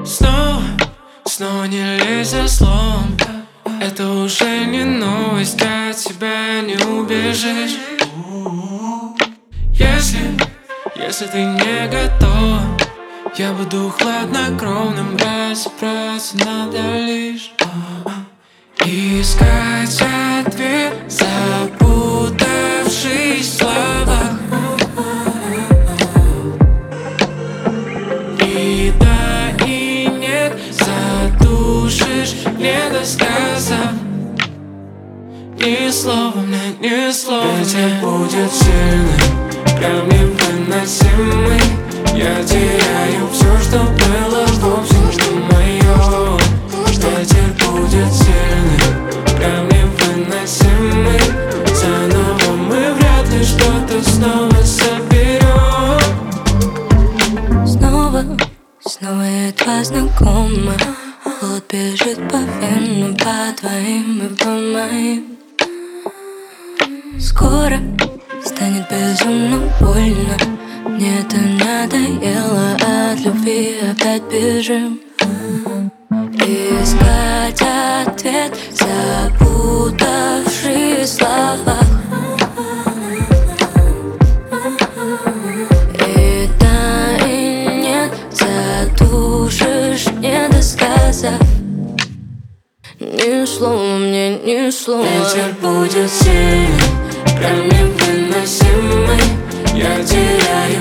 Снова, снова не лезь за словом. Это уже не новость, от тебя не убежишь. Если ты не готов, я буду хладнокровным, разобраться надо лишь искать ответ, запутавшись в словах. И да, и нет, задушишь недосказав. Ни слова мне, ни слова. Ветер будет сильным, прям невыносимый. Я теряю все, что было, вовсе не мое. Ветер будет сильным, прям невыносимый. Заново мы вряд ли что-то снова соберем. Снова едва знакома. Холод бежит по венам, по твоим и по моим. Скоро станет безумно больно. Мне это надоело, от любви опять бежим. Искать ответ, запутавшись в словах. И да, и нет, задушишь, недосказав. Ни слова мне, ни слова. Ветер будет сильным, прям невыносимый. Я теряю